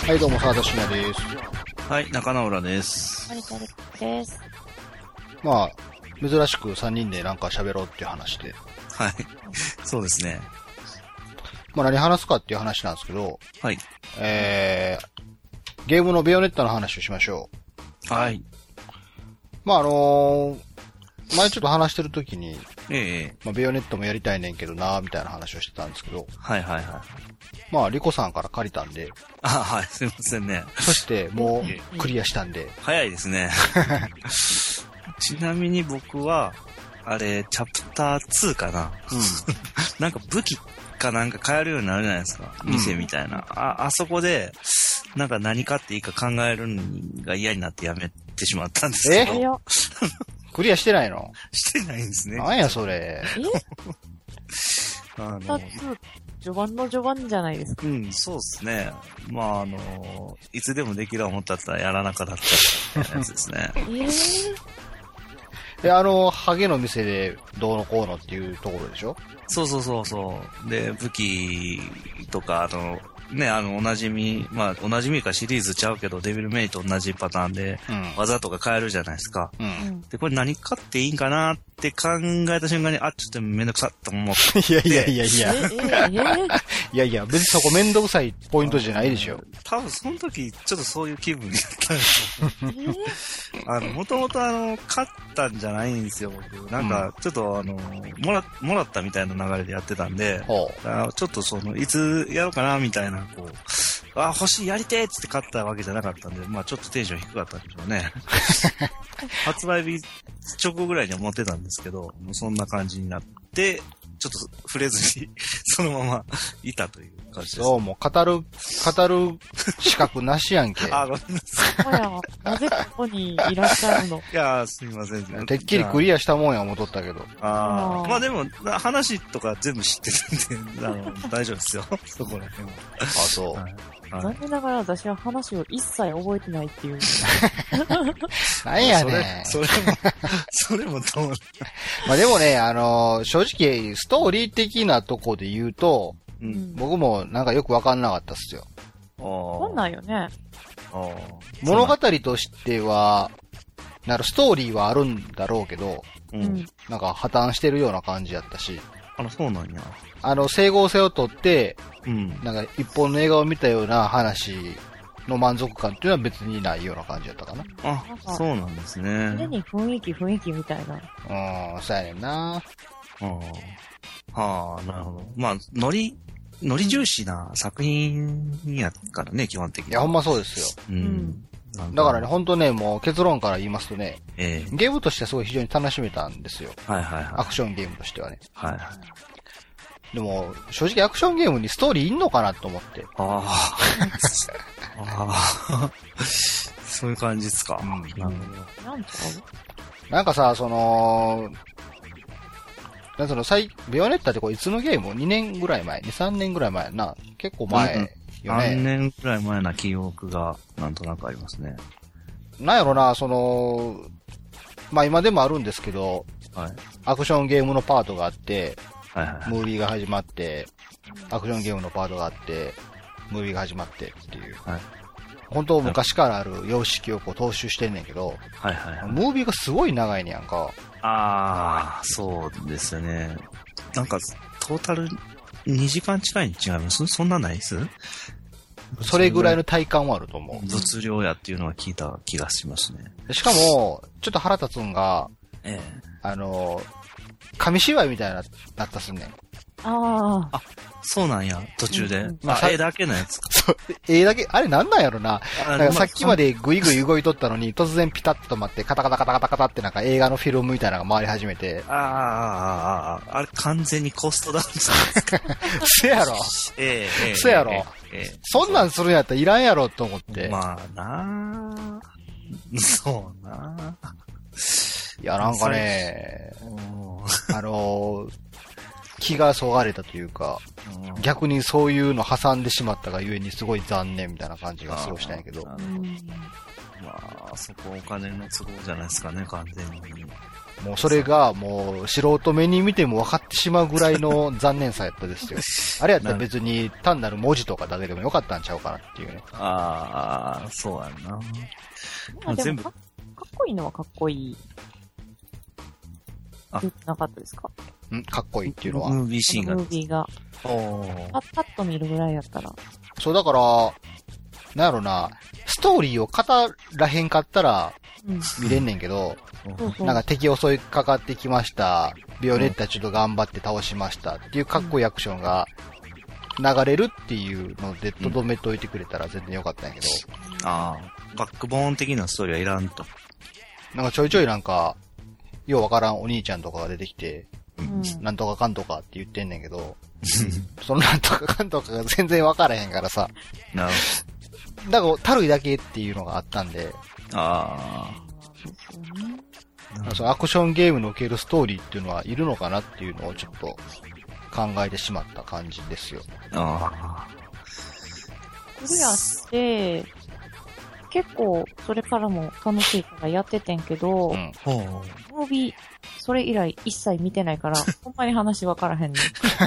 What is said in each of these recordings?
はい、どうも、沢田信也です。 はい、中野浦です。 森田です。 まあ、珍しく3人でなんか喋ろうっていう話で。 はい。そうですね。 まあ何話すかっていう話なんですけど、 はい。 ゲームのベヨネッタの話をしましょう。はい。 まあ前ちょっと話してる時に、まあベヨネッタもやりたいねんけどなみたいな話をしてたんですけど、 はいはいはい。 まあリコさんから借りたんで、 はい、すいませんね。 そしてもうクリアしたんで。 早いですね。ちなみに僕は、あれ、チャプター2かな。なんか武器かなんか買えるようになるじゃないですか。店みたいな。あそこで、なんか何買っていいか考えるのが嫌になってやめてしまったんですけど。 クリアしてないの？ してないんですね。 なんやそれ。 序盤の序盤じゃないですか。 そうですね。まあいつでもできると思ったらやらなかったってやつですね。 で、ハゲの店でどうのこうのっていうところでしょ？ そう。で、武器とか、おなじみ、まあ、おなじみかシリーズちゃうけど、デビルメイと同じパターンで、技とか変えるじゃないですか。で、これ何買っていいんかなって考えた瞬間に、ちょっとめんどくさって思って。 いや、別にそこめんどくさいポイントじゃないでしょ。 多分その時、ちょっとそういう気分になったんですよ。もともと買ったんじゃないんですよ、僕。なんか、ちょっともらったみたいな流れでやってたんで、ちょっといつやろうかな、みたいな、欲しい、やりてーって買ったわけじゃなかったんで、まあちょっとテンション低かったんでしょうね。発売日直後ぐらいには持ってたんですけど、もうそんな感じになって、ちょっと触れずに、そのままいたという感じです。 そう、もう語る資格なしやんけ。 ごめんなさい。なぜここにいらっしゃるの？ いやすみません。 てっきりクリアしたもんや思っとったけど。 まあでも、話とか全部知ってるんで、大丈夫ですよ。そこら辺は。 そう。 残念ながら私は話を一切覚えてないっていう。 なんやねん。 それもどうまあでもね、正直、ストーリー的なとこで言うと、僕もなんかよくわかんなかったっすよ。 わかんないよね。 物語としては、ストーリーはあるんだろうけど、なんか破綻してるような感じやったし。 そうなんや。 整合性をとって、なんか一本の映画を見たような話の満足感っていうのは別にないような感じやったかな。 そうなんですね。 常に雰囲気みたいな。 そうやねんな。 なるほど。まあ、ノリ重視な作品やからね、基本的に。 いや、ほんまそうですよ。だからね、ほんとね、もう結論から言いますとね、ゲームとしてはすごい非常に楽しめたんですよ。アクションゲームとしてはね。でも、正直アクションゲームにストーリーいんのかなと思って。 そういう感じですか。 なんかさ、ベヨネッタっていつのゲーム ?2 年ぐらい前 ?2、3年ぐらい前やな。結構前よね。 3年ぐらい前な記憶がなんとなくありますね。 なんやろな、まあ今でもあるんですけど、アクションゲームのパートがあって、ムービーが始まって、アクションゲームのパートがあって、ムービーが始まってっていう。本当昔からある様式を踏襲してんねんけど、ムービーがすごい長いねやんか。 そうですよね。なんか、トータル2時間近いに違います？そんなないです？ それぐらいの体感はあると思う。 物量やっていうのは聞いた気がしますね。 しかも、ちょっと腹立つんが、紙芝居みたいななったすんねん。 そうなんや、途中で。絵だけのやつか。 そう、絵だけ、あれなんなんやろな。なんかさっきまでグイグイ動いとったのに、突然ピタッと止まって、カタカタカタカタカタってなんか映画のフィルムみたいなのが回り始めて。 あれ完全にコストダウンじゃないですか。 せやろ。せやろ。そんなんするんやったらいらんやろと思って。 まあなぁ。そうなぁ。 いや、なんかね、 気がそがれたというか、逆にそういうの挟んでしまったがゆえにすごい残念みたいな感じがすごいしたんやけど。 まあ、そこお金の都合じゃないですかね、完全に。 もうそれがもう素人目に見ても分かってしまうぐらいの残念さやったですよ。あれやったら別に単なる文字とかだけでもよかったんちゃうかなっていうね。 ああ、そうやんな。 まあ、全部かっこいいのはかっこいい。言ってなかったですか？ かっこいいっていうのは。 ムービーシーンが。 ムービーが。パッと見るぐらいやったら。 そう、だから、なんやろな、ストーリーを語らへんかったら見れんねんけど、なんか敵襲いかかってきました。ビオレッタちょっと頑張って倒しましたっていうかっこいいアクションが流れるっていうのでとどめといてくれたら全然よかったんやけど。 ああ、バックボーン的なストーリーはいらんと。 なんかちょいちょいなんか、ようわからんお兄ちゃんとかが出てきて、なんとかかんとかって言ってんねんけど、そのなんとかかんとかが全然わからへんからさ。 なるほど。だから、たるいだけっていうのがあったんで。 ああ。そのアクションゲームにおけるストーリーっていうのはいるのかなっていうのをちょっと考えてしまった感じですよ。 ああ。 クリアして、結構それからも楽しいからやっててんけど、ムービー、それ以来一切見てないから、ほんまに話わからへんねん。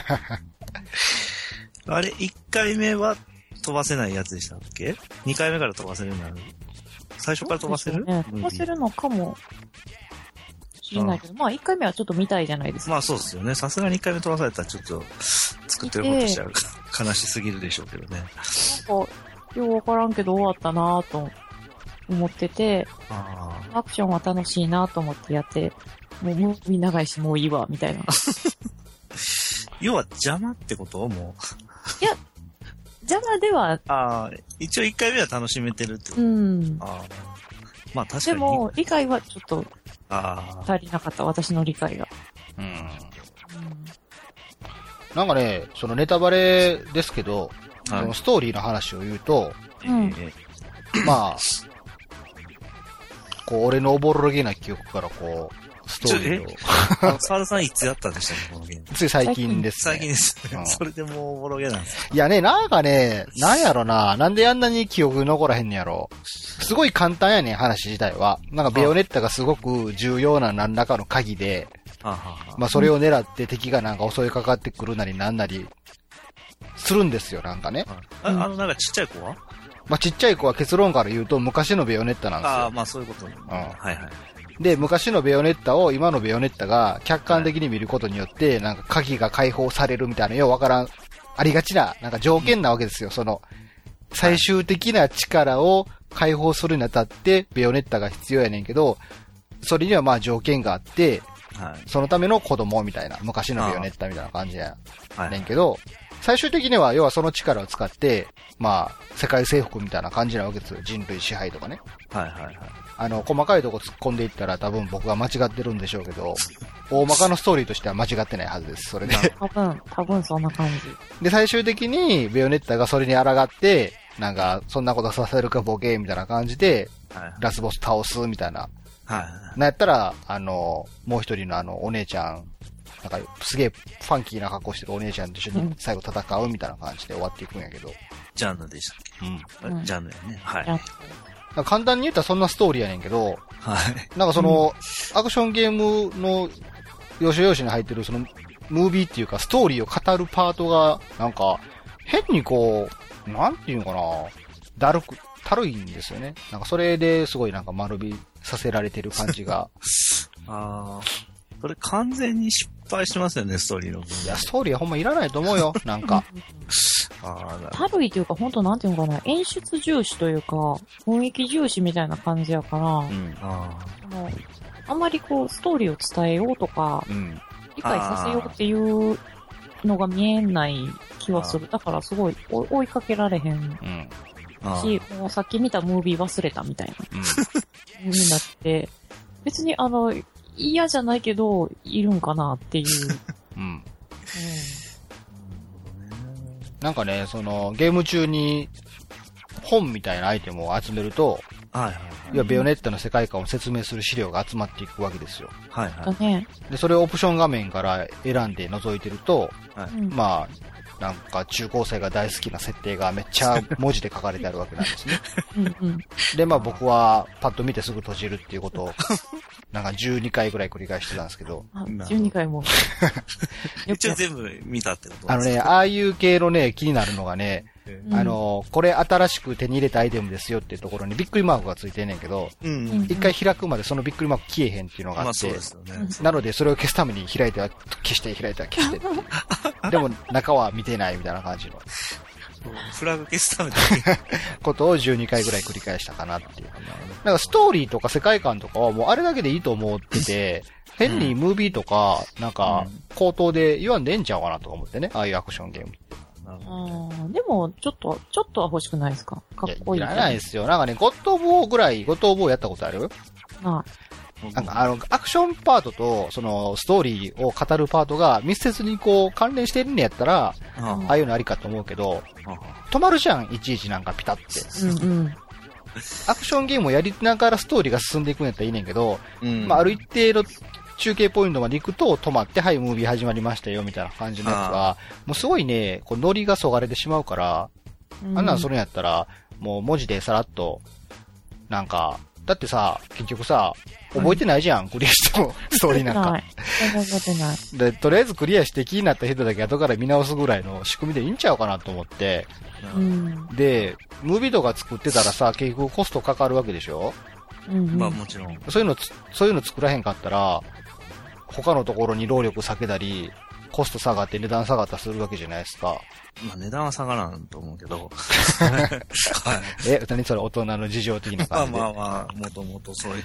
あれ、1回目は飛ばせないやつでしたっけ ?2 回目から飛ばせるようになる？最初から飛ばせる？ ね、飛ばせるのかもしれないけど、まあ1回目はちょっと見たいじゃないですか。 まあそうですよね。さすがに1回目飛ばされたらちょっと作ってることしちゃう悲しすぎるでしょうけどね。なんか、ようわからんけど終わったなぁと思ってて、アクションは楽しいなと思ってやって、もうムービー長いしもういいわ、みたいな。 要は邪魔ってこともう。 いや、邪魔では。 ああ、一応1回目は楽しめてるってこと。まあ確かに。 でも、理解はちょっと、足りなかった、私の理解が。 なんかね、そのネタバレですけど、そのストーリーの話を言うと、まあ、こう、俺のおぼろげな記憶からこう、ストーリーを。 沢田さんいつやったんでしたっけ、このゲーム。 つい最近ですね。 最近です。それでもうおぼろげなんですか？ いやね、なんかね、なんやろな、なんであんなに記憶に残らへんねやろ。すごい簡単やねん、話自体は。なんかベヨネッタがすごく重要な何らかの鍵で、まあそれを狙って敵がなんか襲いかかってくるなりなんなり、するんですよ、なんかね。 なんかちっちゃい子は？ まあちっちゃい子は結論から言うと昔のベヨネッタなんですよ。 ああ、まあそういうことね。はいはい。 で、昔のベヨネッタを今のベヨネッタが客観的に見ることによって、なんか鍵が解放されるみたいな、ようわからん、ありがちな、なんか条件なわけですよ。その、最終的な力を解放するにあたって、ベヨネッタが必要やねんけど、それにはまあ条件があって、そのための子供みたいな、昔のベヨネッタみたいな感じやねんけど、最終的には要はその力を使って、まあ、世界征服みたいな感じなわけですよ。人類支配とかね。細かいとこ突っ込んでいったら多分僕が間違ってるんでしょうけど、大まかのストーリーとしては間違ってないはずです、それで。 多分そんな感じ。 で、最終的にベヨネッタがそれに抗って、なんか、そんなことさせるかボケみたいな感じで、ラスボス倒すみたいな。なんやったら、もう一人のお姉ちゃん、なんか、すげえファンキーな格好してるお姉ちゃんと一緒に最後戦うみたいな感じで終わっていくんやけど。 ジャンルでしたっけ？ジャンルやね。はい。 簡単に言ったらそんなストーリーやねんけど、なんかその、アクションゲームの要所要所に入ってるその、ムービーっていうかストーリーを語るパートが、なんか、変にこう、なんていうのかな、たるいんですよね。なんかそれですごいなんか間延びさせられてる感じが。 それ完全に失敗してますよね、ストーリーの部分。 いや、ストーリーはほんまいらないと思うよ、なんか。 たるいというか、ほんとなんていうのかな、演出重視というか、雰囲気重視みたいな感じやから、あんまりこう、ストーリーを伝えようとか、理解させようっていうのが見えない気はする。だからすごい追いかけられへん。し、もうさっき見たムービー忘れたみたいな。になって、別に嫌じゃないけど、いるんかなっていう。 なんかね、その、ゲーム中に本みたいなアイテムを集めると、 要はベヨネッタの世界観を説明する資料が集まっていくわけですよ。 はいはい。 で、それをオプション画面から選んで覗いてると、はい、まあ、なんか中高生が大好きな設定がめっちゃ文字で書かれてあるわけなんですね。で、まあ僕はパッと見てすぐ閉じるっていうことを、なんか12回ぐらい繰り返してたんですけど。 12回も。 一応全部見たってことああいう系のね、気になるのがね、これ新しく手に入れたアイテムですよっていうところにびっくりマークがついてんねんけど、一回開くまでそのびっくりマーク消えへんっていうのがあって、なのでそれを消すために開いては消して開いては消してってでも中は見てないみたいな感じの。 フラグ消すためにことを12回ぐらい繰り返したかなっていう。なんかストーリーとか世界観とかはもうあれだけでいいと思ってて、変にムービーとか、なんか、口頭で言わんでええんちゃうかなと思ってね、ああいうアクションゲームって。 でも、ちょっとは欲しくないですか？かっこいい。 いらないですよ。なんかね、ゴッド・オブ・ウォーやったことある？なんかアクションパートと、その、ストーリーを語るパートが密接にこう、関連してるんやったら、ああいうのありかと思うけど、止まるじゃん、いちいちなんかピタって。アクションゲームをやりながらストーリーが進んでいくんやったらいいねんけど、まあ、ある一定の中継ポイントまで行くと止まって、はい、ムービー始まりましたよ、みたいな感じのやつは、もうすごいね、こう、ノリがそがれてしまうから、あんなんそれやったら、もう文字でさらっと、なんか、だってさ、結局さ、覚えてないじゃん、クリアしても、ストーリーなんか。 覚えてない。 で、とりあえずクリアして気になった人だけ後から見直すぐらいの仕組みでいいんちゃうかなと思って。で、ムービーとか作ってたらさ、結局コストかかるわけでしょ？ まあもちろん。 そういうの作らへんかったら、他のところに労力避けたり、コスト下がって値段下がったりするわけじゃないですか。 まあ値段は下がらんと思うけど。 何それ大人の事情的な感じで。 まあ、もともとそういう。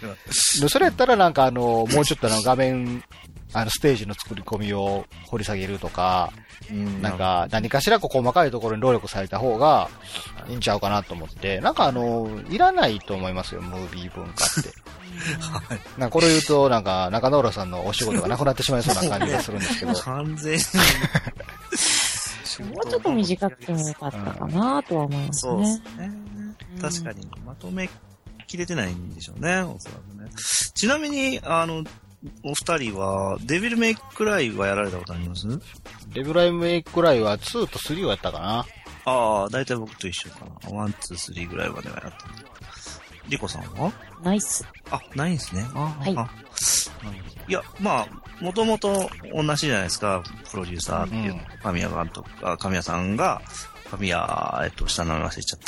それやったらなんかもうちょっと画面、ステージの作り込みを掘り下げるとか、なんか何かしら細かいところに労力された方がいいんちゃうかなと思って、なんかいらないと思いますよ、ムービー文化って。なんかこれ言うと、なんか中野浦さんのお仕事がなくなってしまいそうな感じがするんですけど。 完全に。 もうちょっと短くてもよかったかなとは思いますね。そうですね。 確かにまとめきれてないんでしょうね、おそらくね。ちなみに、お二人は、デビルメイクライはやられたことあります？ デビルメイクライは2と3をやったかな。 ああ、だいたい僕と一緒かな。1、2、3ぐらいまではやった。リコさんは？ ないっす。 あ、ないんすね。 はい。 いや、まあ、もともと同じじゃないですか、プロデューサーっていう、神谷監督、神谷さんが、下の名前忘れちゃった。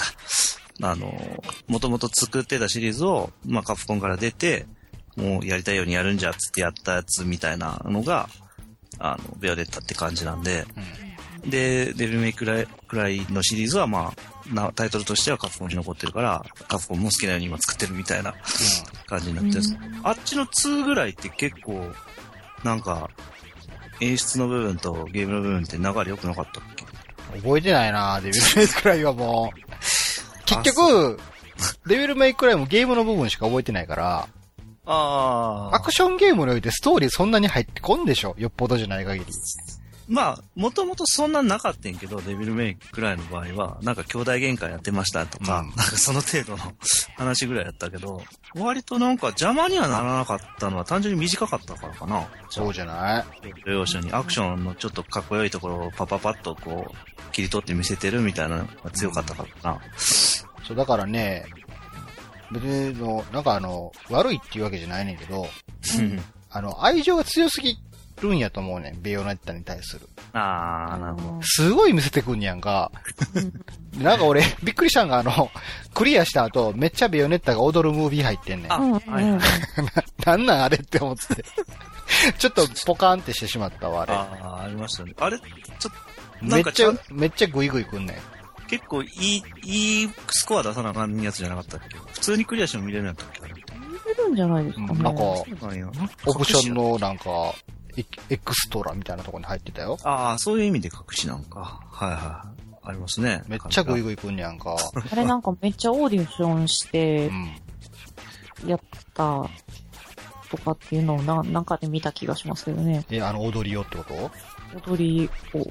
もともと作ってたシリーズを、まあ、カプコンから出て、もうやりたいようにやるんじゃっつってやったやつみたいなのが、ベアデッタって感じなんで、で、デビルメイクライのシリーズはまあ、タイトルとしてはカプコンに残ってるから、カプコンも好きなように今作ってるみたいな感じになってるんです。あっちの2ぐらいって結構、なんか、演出の部分とゲームの部分って流れ良くなかったっけ？ 覚えてないなデビルメイクライはもう。結局、デビルメイクライもゲームの部分しか覚えてないから、アクションゲームにおいてストーリーそんなに入ってこんでしょ？よっぽどじゃない限り。 まあ、もともとそんななかったんけど、デビルメイクくらいの場合は、なんか兄弟喧嘩やってましたとか、なんかその程度の話ぐらいやったけど、割となんか邪魔にはならなかったのは単純に短かったからかな。 そうじゃない？ 要所にアクションのちょっとかっこよいところをパパパッとこう、切り取って見せてるみたいなのが強かったからな。 そう、だからね、別になんか悪いっていうわけじゃないねんけど、愛情が強すぎるんやと思うねん、ベヨネッタに対する。 あー、なるほど。 すごい見せてくんやんか。なんか俺、びっくりしたんがクリアした後、めっちゃベヨネッタが踊るムービー入ってんねん。なんなんあれって思って。ちょっとポカーンってしてしまったわ、あれ。 ありましたね。あれ、ちょっと、 めっちゃグイグイくんねん。 結構いいスコア出さなあかんやつじゃなかったっけ？普通にクリアしても見れるんやったっけ？ 見れるんじゃないですかね。 なんか、オプションのなんか、エクストラみたいなところに入ってたよ。 ああ、そういう意味で隠しなんか。はいはい。ありますね。 めっちゃグイグイくんねやんか。 あれなんかめっちゃオーディションして、やったとかっていうのをなんかで見た気がしますけどね。 踊りをってこと？ 踊りを。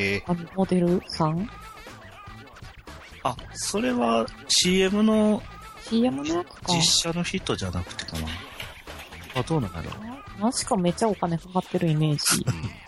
モデルさん？ あ、それは CM の CM のやつか。 実写のヒットじゃなくてかな。あ、どうなんだろう。なんしかめっちゃお金かかってるイメージ。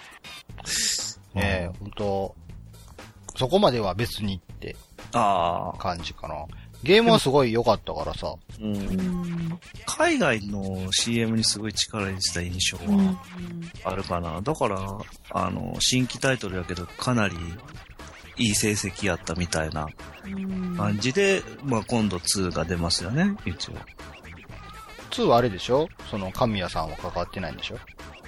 ほんと、そこまでは別にって感じかな。ゲームはすごい良かったからさ。 海外の CM にすごい力入れてた印象はあるかな。だから、新規タイトルやけどかなりいい成績やったみたいな感じで、まあ今度2が出ますよね、一応。 2はあれでしょ？その神谷さんは関わってないんでしょ？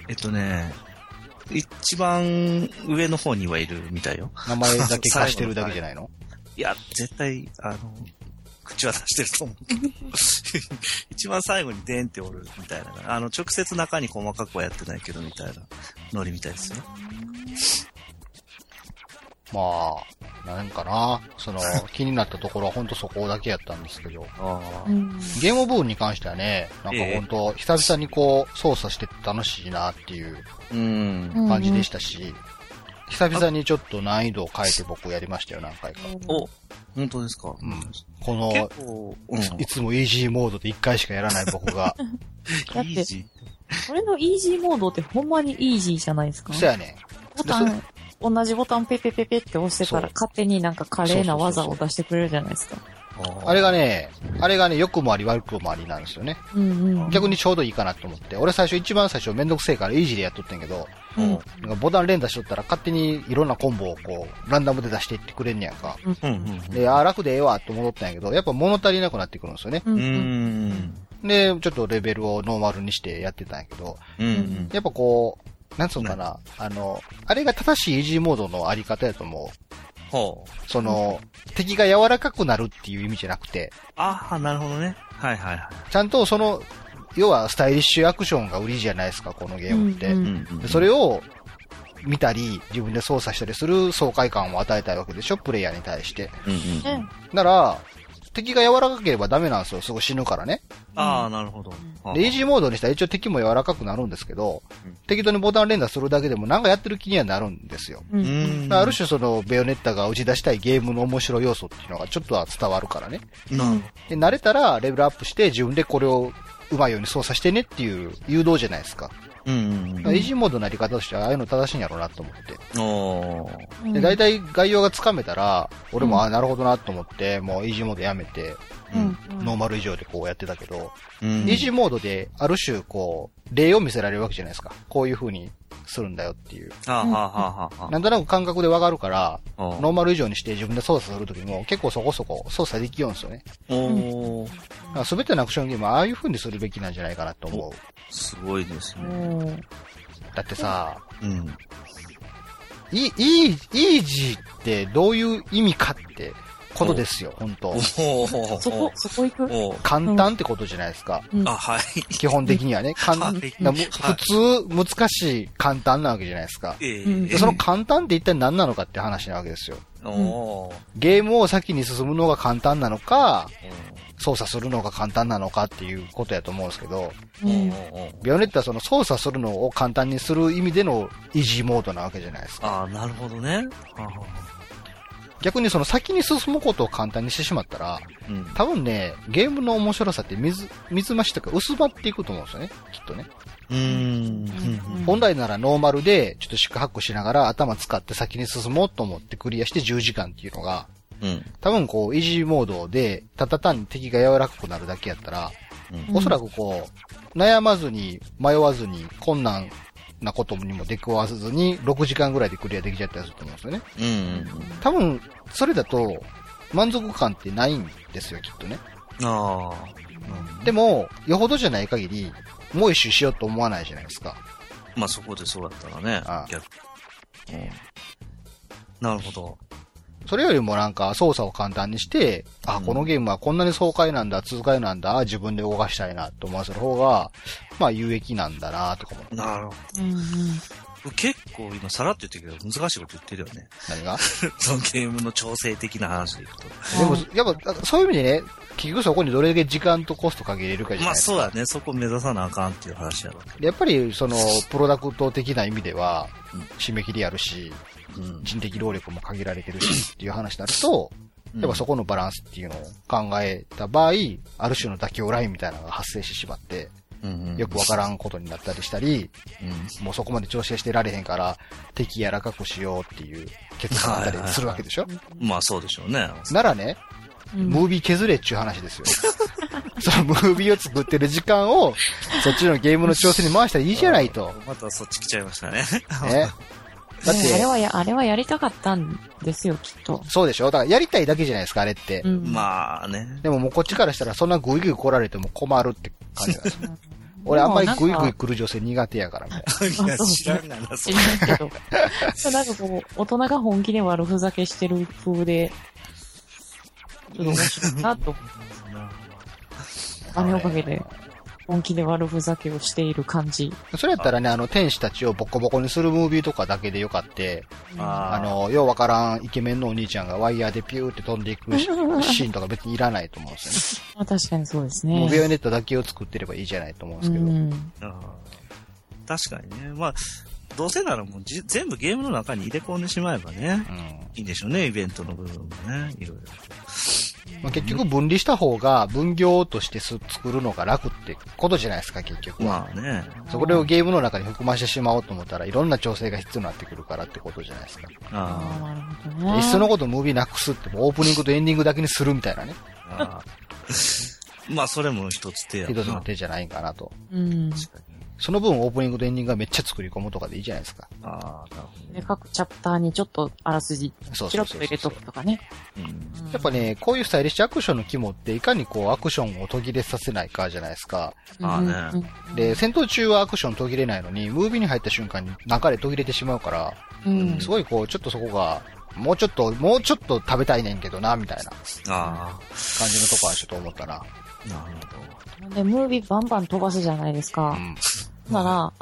一番上の方にはいるみたいよ。 名前だけ貸してるだけじゃないの？ いや、絶対、口は出してると思う。一番最後にデンっておるみたいな。直接中に細かくはやってないけどみたいなノリみたいですよ。 まあ、なんかな、気になったところはほんとそこだけやったんですけど。ゲーム部分に関してはね、なんかほんと、久々にこう、操作して楽しいなっていう感じでしたし、久々にちょっと難易度を変えて僕やりましたよ、何回か。 お、本当ですか？ この、いつもイージーモードで1回しかやらない僕が。 だって、これのイージーモードってほんまにイージーじゃないですか？ そうやね。 同じボタンペペペペって押してたら勝手になんか華麗な技を出してくれるじゃないですか。 あれがね、良くもあり悪くもありなんですよね。逆にちょうどいいかなと思って。俺一番最初めんどくせえからイージーでやっとってんけど、ボタン連打しとったら勝手にいろんなコンボをこう、ランダムで出していってくれんねやんか。で、楽でええわと思ったんやけど、やっぱ物足りなくなってくるんですよね。で、ちょっとレベルをノーマルにしてやってたんやけど、やっぱこう、なんつうのかな、あれが正しいイージーモードのあり方やと思う。敵が柔らかくなるっていう意味じゃなくて。 なるほどね。はいはいはい。 ちゃんと要はスタイリッシュアクションが売りじゃないですか、このゲームって。それを見たり、自分で操作したりする爽快感を与えたいわけでしょ、プレイヤーに対して。だから、敵が柔らかければダメなんですよ、すぐ死ぬからね。 なるほど。 で、イージーモードにしたら一応敵も柔らかくなるんですけど、適当にボタン連打するだけでもなんかやってる気にはなるんですよ。ある種ベヨネッタが打ち出したいゲームの面白い要素っていうのがちょっとは伝わるからね。で、慣れたらレベルアップして自分でこれをうまいように操作してねっていう誘導じゃないですか。イージーモードのやり方としてはああいうの正しいんやろうなと思って。で、大体概要がつかめたら、俺もなるほどなと思って、もうイージーモードやめて、ノーマル以上でこうやってたけど、イージーモードである種こう、例を見せられるわけじゃないですか。こういう風にするんだよっていう。なんとなく感覚でわかるから、ノーマル以上にして自分で操作するときも結構そこそこ操作できようんですよね。すべてのアクションゲームはああいう風にするべきなんじゃないかなと思う。 すごいですね。 だってさ、イージーってどういう意味かってことですよ、本当。 そこ行く？ 簡単ってことじゃないですか。 はい。 基本的にはね。普通、難しい簡単なわけじゃないですか。でその簡単って一体何なのかって話なわけですよ。ゲームを先に進むのが簡単なのか、操作するのが簡単なのかっていうことやと思うんですけど、ビオネットはその操作するのを簡単にする意味でのイージーモードなわけじゃないですか。 なるほどね。 逆に先に進むことを簡単にしてしまったら、多分ね、ゲームの面白さって水増しとか薄まっていくと思うんですよね、きっとね。本来ならノーマルでちょっと四苦八苦しながら頭使って先に進もうと思ってクリアして10時間っていうのが、多分こう、イージーモードで、ただ単に敵が柔らかくなるだけやったら、おそらくこう、悩まずに、迷わずに、困難なことにも出くわずに、6時間ぐらいでクリアできちゃったりすると思うんですよね。多分、それだと、満足感ってないんですよ、きっとね。でも、よほどじゃない限り、もう一周しようと思わないじゃないですか。 まあそこでそうだったらね。なるほど。 それよりもなんか操作を簡単にして、このゲームはこんなに爽快なんだ、痛快なんだ、自分で動かしたいなと思わせる方が、まあ有益なんだなとかも。 なるほど。結構今さらっと言ってるけど難しいこと言ってるよね。 何がそのゲームの調整的な話でいくと。 でも、やっぱそういう意味でね、結局そこにどれだけ時間とコストかけれるかじゃないですか。 まあそうだね、そこ目指さなあかんっていう話やろ。 やっぱりプロダクト的な意味では、締め切りあるし、人的労力も限られてるしっていう話になると、 やっぱそこのバランスっていうのを考えた場合、ある種の妥協ラインみたいなのが発生してしまって、よくわからんことになったりしたり、もうそこまで調整してられへんから、敵柔らかくしようっていう決断だったりするわけでしょ。 まあそうでしょうね。 ならね、ムービー削れっちゅう話ですよ。そのムービーを作ってる時間を、そっちのゲームの調整に回したらいいじゃないと。 またそっち来ちゃいましたね。 ね。 だってあれはやりたかったんですよ、きっと。 そうでしょ？だからやりたいだけじゃないですか、あれって。 まあね。 でももうこっちからしたらそんなグイグイ来られても困るって感じなんですよ。俺あんまりグイグイ来る女性苦手やからみたいな。 いや、知らんがな、 知らんけど。なんかこう、大人が本気で悪ふざけしてる風で、ちょっと面白いなと思いますね。あれおかげで。本気で悪ふざけをしている感じ。 それやったらね、天使たちをボコボコにするムービーとかだけでよかって、ようわからんイケメンのお兄ちゃんがワイヤーでピューって飛んでいくシーンとか別にいらないと思うんですよね。 まあ確かにそうですね。 もうベヨネットだけを作ってればいいじゃないと思うんですけど。 確かにね。まあ、どうせならもう全部ゲームの中に入れ込んでしまえばね、いいんでしょうね、イベントの部分もね、いろいろ。 まあ、結局分離した方が分業として作るのが楽ってことじゃないですか、結局は。 まあね。 それをゲームの中に含ましてしまおうと思ったらいろんな調整が必要になってくるからってことじゃないですか。 なるほどね。 いっそのことムービーなくすってもオープニングとエンディングだけにするみたいなね。 まあそれも一つ手やな。 一つの手じゃないかなと。 確かに。 その分オープニングとエンディングがめっちゃ作り込むとかでいいじゃないですか。 なるほど、 ね。各チャプターにちょっとあらすじ、チロッと入れとくとかね。 やっぱね、こういうスタイリッシュアクションの肝っていかにこうアクションを途切れさせないかじゃないですか。で、戦闘中はアクション途切れないのに、ムービーに入った瞬間に中で途切れてしまうから、すごいこう、ちょっとそこが、もうちょっと食べたいねんけどな、みたいな感じのとこはちょっと思ったな。 なるほど。で、ムービーバンバン飛ばすじゃないですか。なら、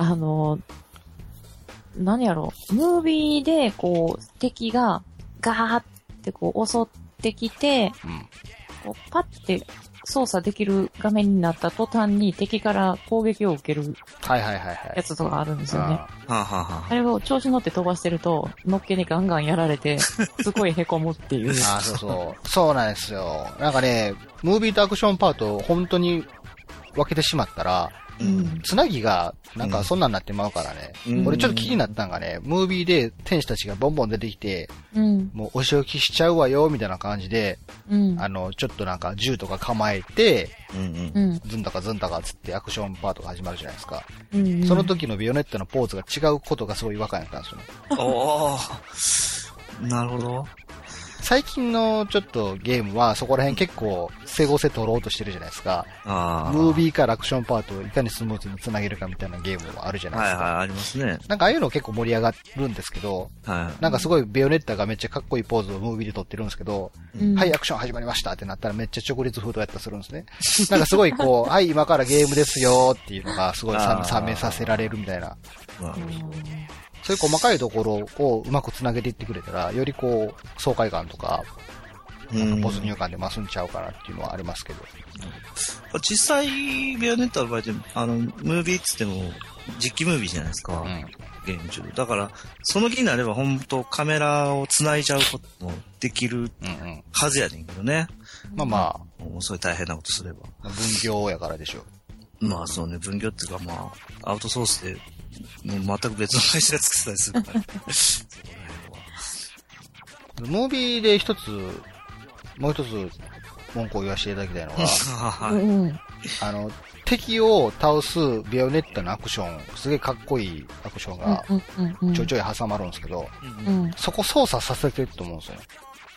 何やろう、ムービーで、こう、敵が、ガーってこう、襲ってきて、こうパッて操作できる画面になった途端に敵から攻撃を受けるやつとかあるんですよね。あれを調子乗って飛ばしてると、のっけにガンガンやられて、すごい凹むっていう。 そうなんですよ。なんかね、ムービーとアクションパートを本当に分けてしまったら、つなぎが、なんかそんなんなってまうからね。俺ちょっと気になったんがね、ムービーで天使たちがボンボン出てきて、もうお仕置きしちゃうわよ、みたいな感じで、ちょっとなんか銃とか構えて、ズンタカズンタカつってアクションパートが始まるじゃないですか。その時のビヨネットのポーズが違うことがすごい違和感やったんですよね。 なるほど。 最近のちょっとゲームはそこら辺結構整合性取ろうとしてるじゃないですか。ムービーからアクションパートをいかにスムーズに繋げるかみたいなゲームもあるじゃないですか。 ありますね。 なんかああいうの結構盛り上がるんですけど、なんかすごいベヨネッタがめっちゃかっこいいポーズをムービーで撮ってるんですけど、はい、アクション始まりましたってなったらめっちゃ直立風とやったりするんですね。なんかすごいこう、はい、今からゲームですよっていうのがすごい冷めさせられるみたいな。そういう細かいところをうまく繋げていってくれたら、よりこう、爽快感とか、没入感で増すんちゃうかなっていうのはありますけど。 実際、ベヨネットの場合って、ムービーっつっても、実機ムービーじゃないですか。ゲーム中。だから、その気になれば本当カメラを繋いじゃうこともできるはずやねんけどね。もうそういう大変なことすれば。 分業やからでしょう。まあそうね、分業っていうかアウトソースで、もう全く別の会社が作ってたりするから。 ムービーでもう一つ文句を言わせていただきたいのは、敵を倒すビヨネッタのアクション、すげえかっこいいアクションがちょいちょい挟まるんですけど、そこ操作させてると思うんですよね。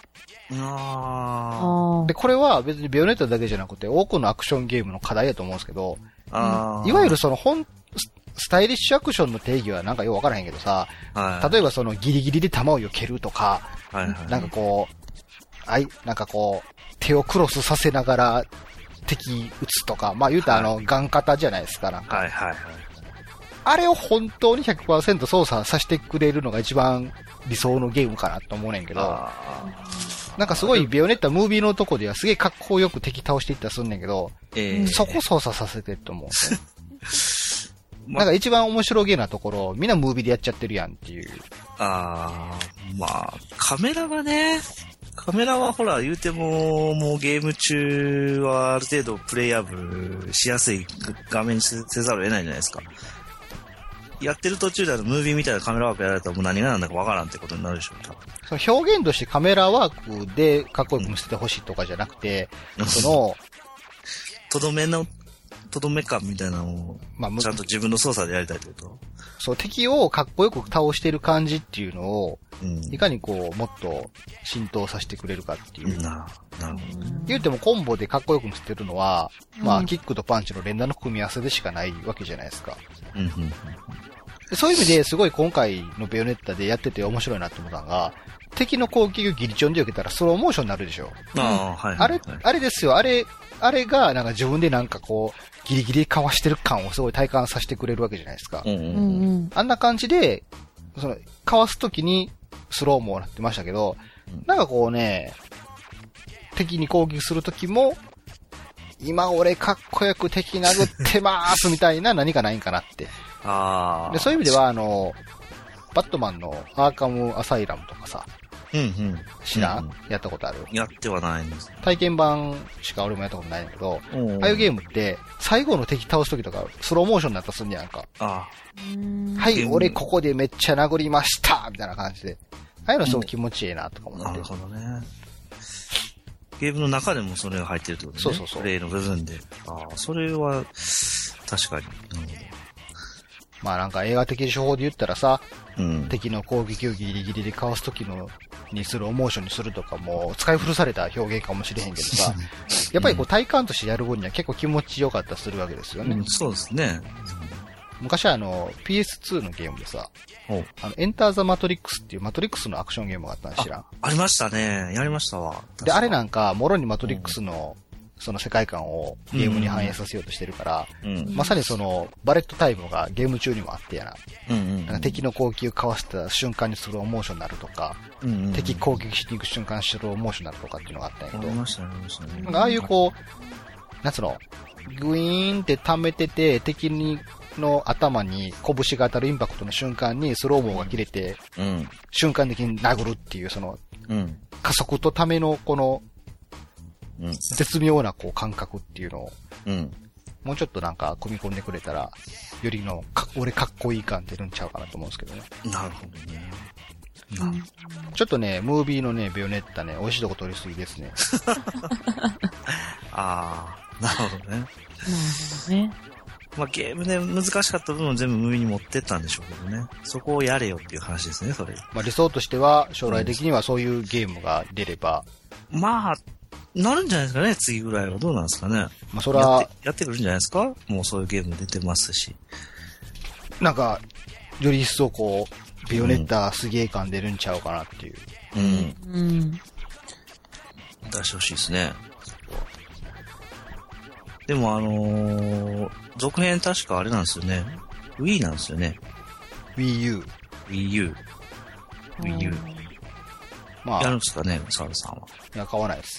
で、これは別にビヨネッタだけじゃなくて多くのアクションゲームの課題だと思うんですけど、いわゆるそのスタイリッシュアクションの定義はなんかよくわからへんけどさ、例えばそのギリギリで弾を避けるとか、なんかこう、なんかこう、手をクロスさせながら敵撃つとか、言うたらガン型じゃないですか、なんか。あれを本当に 100% 操作させてくれるのが一番理想のゲームかなと思うねんけど、なんかすごいビヨネッタムービーのとこではすげえかっこよく敵倒していったりすんねんけど、そこ操作させてると思うんですよ。なんか一番面白げなところ、みんなムービーでやっちゃってるやんっていう。 カメラがね、 カメラはほら、言うても、もうゲーム中はある程度プレイヤブルしやすい画面にせざるを得ないじゃないですか。やってる途中でムービーみたいなカメラワークやられたらもう何がなんだかわからんってことになるでしょう。 その表現としてカメラワークでかっこよく見せてほしいとかじゃなくて、その、 とどめ感みたいなのを、ちゃんと自分の操作でやりたいってこと？ そう、敵をかっこよく倒してる感じっていうのを、いかにこう、もっと浸透させてくれるかっていう。 なるほど。 言うてもコンボでかっこよく見せてるのは、キックとパンチの連打の組み合わせでしかないわけじゃないですか。そういう意味ですごい今回のベヨネッタでやってて面白いなって思ったのが、敵の攻撃をギリチョンで受けたらスローモーションになるでしょ。あれですよ、あれがなんか自分でなんかこう、ギリギリかわしてる感をすごい体感させてくれるわけじゃないですか。あんな感じで、その、かわすときにスローモーなってましたけど、なんかこうね、敵に攻撃するときも、今俺かっこよく敵殴ってまーすみたいな何かないんかなって。でそういう意味では、バットマンのアーカムアサイラムとかさ、知らん？やったことある？ やってはないんです。 体験版しか俺もやったことないんだけど、ああいうゲームって、最後の敵倒すときとか、スローモーションになったらすんねやんか。はい、俺ここでめっちゃ殴りましたみたいな感じで。ああいうのすごく気持ちいいなとか思って。 なるほどね。ゲームの中でもそれが入ってるってことね。そう。プレイの部分で。それは、確かに。 まあなんか映画的手法で言ったらさ、敵の攻撃をギリギリでかわすときのにするモーションにするとかも使い古された表現かもしれへんけどさ、やっぱりこう体感としてやる分には結構気持ちよかったりするわけですよね。 そうですね。 昔はPS2 のゲームでさ、エンターザマトリックスっていうマトリックスのアクションゲームがあったん知らん？ ありましたね。やりましたわ。 で、あれなんか、もろにマトリックスのその世界観をゲームに反映させようとしてるから、まさにそのバレットタイムがゲーム中にもあってやな。なんか敵の攻撃をかわした瞬間にスローモーションになるとか、敵攻撃しに行く瞬間にスローモーションになるとかっていうのがあったんやけど、なんかああいうこう、なんつうの、グイーンって溜めてて、敵の頭に拳が当たるインパクトの瞬間にスローモーが切れて、瞬間的に殴るっていうその、加速とためのこの、絶妙なこう感覚っていうのを、もうちょっとなんか組み込んでくれたら、よりの俺かっこいい感出るんちゃうかなと思うんですけどね。 なるほどね。 ちょっとね、ムービーのね、ベヨネッタね、美味しいとこ取りすぎですね。 なるほどね。まあゲームで難しかった部分を全部ムービーに持ってったんでしょうけどね。そこをやれよっていう話ですね、それ。 まあ理想としては、将来的にはそういうゲームが出れば。 まあ、なるんじゃないですかね、次ぐらいは。どうなんですかね。 まあそれはやってくるんじゃないですか。もうそういうゲーム出てますし。 なんか、より一層こう、ベヨネッタすげえ感出るんちゃうかなっていう。 出してほしいですね。でも続編確かあれなんですよね。Wii なんですよね。 Wii U。まあ。 やるんですかね、サルさんは。 いや、買わないです。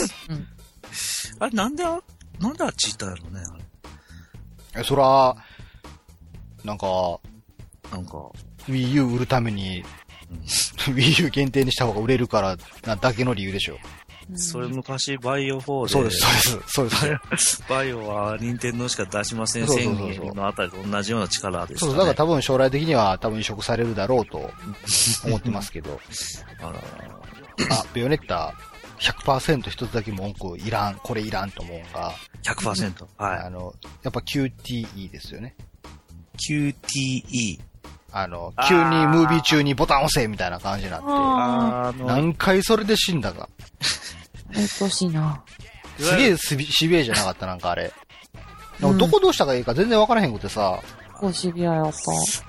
あれ、なんであっち行ったんだろうね、 あれ。そら、なんか、Wii U 売るために、Wii U 限定にした方が売れるからなだけの理由でしょ。 それ昔バイオ4で。 そうです。 バイオは任天堂しか出しません宣言のあたりと同じような力ですかね。 だから多分将来的には移植されるだろうと思ってますけど。ベヨネッタ 100% 一つだけ文句いらん、これいらんと思うのが。 100%? はい。 やっぱ QTE ですよね。 QTE。 急にムービー中にボタン押せみたいな感じになって。何回それで死んだか。 うっとしいな。 すげえシビアじゃなかったなんかあれ。どこどうしたらいいか全然わからへんくてさ。 こうシビアやった。